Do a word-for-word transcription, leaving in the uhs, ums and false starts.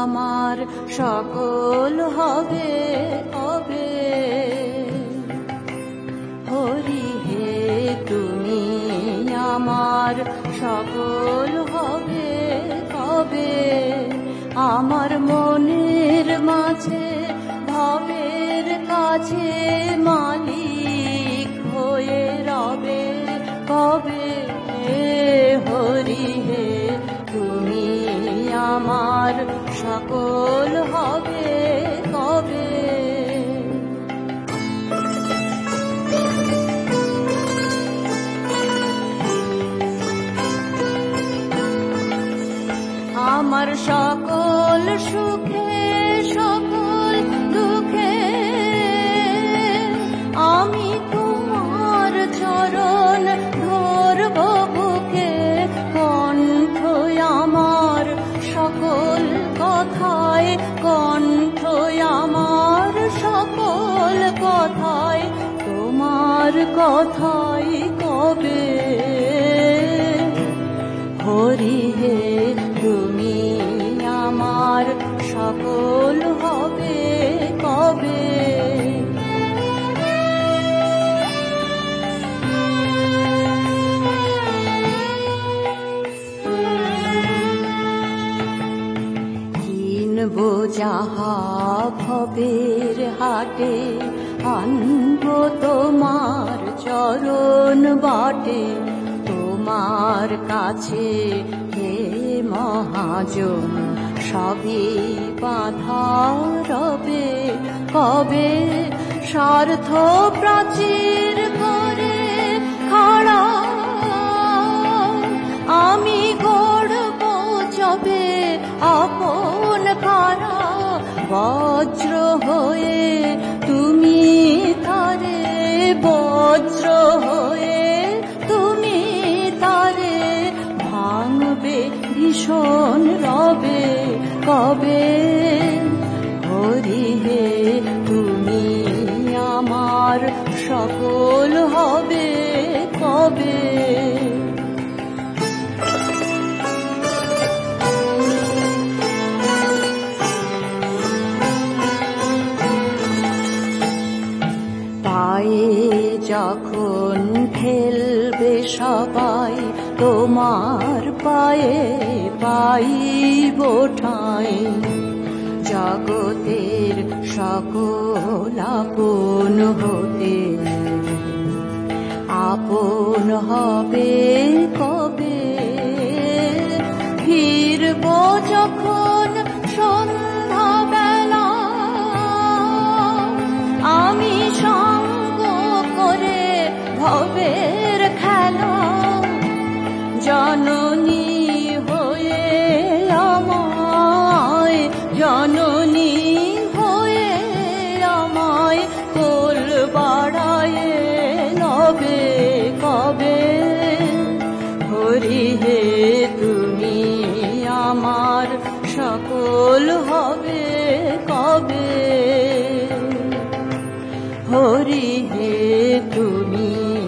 আমার সকল হবে কবে? হরি হে তুমি আমার সকল হবে কবে? আমার মনের মাঝে ভবের কাছে মালিক হয়ে রবে কবে? হরি হে তুমি আমার সকল হবে কবে? আমার সকল সুখে সকল দুঃখে আমি তোমার চরণ ধরব বুকে। কণ্ঠ আমার সকল কথায়, কণ্ঠ আমার সকল কথায় তোমার কথাই কবে? হরি হে তুমি আমার সকল হবে কবে? কিনবো যাহা ভবের হাটে, আনবো তোমার চরণ বাটে। তোমার কাছে হে মহাজন সবই বাঁধা রবে কবে? স্বার্থ প্রাচীর করে খাড়া আমি গড়ব যবে আপন খাড়া। বজ্র হয়ে তুমি তারে, বজ্র হয়ে তুমি তারে ভাঙবে ভীষণ রবে কবে? হরি হে তুমি আমার সকল হবে কবে? পায়ে যখন ফেলবে সবাই তোমার পায়ে পাইব ঠাঁই। জগতের সকল আপন হতে আপন হবে কবে? ফিরব যখন সন্ধ্যা বেলা আমি সঙ্গ করে ভবের খেলা। জননী হয়ে আমায়, জননী হয়ে আমায় কোল বাড়ায়ে লবে কবে? হরি হে তুমি আমার সকল হবে কবে? হরি হে তুমি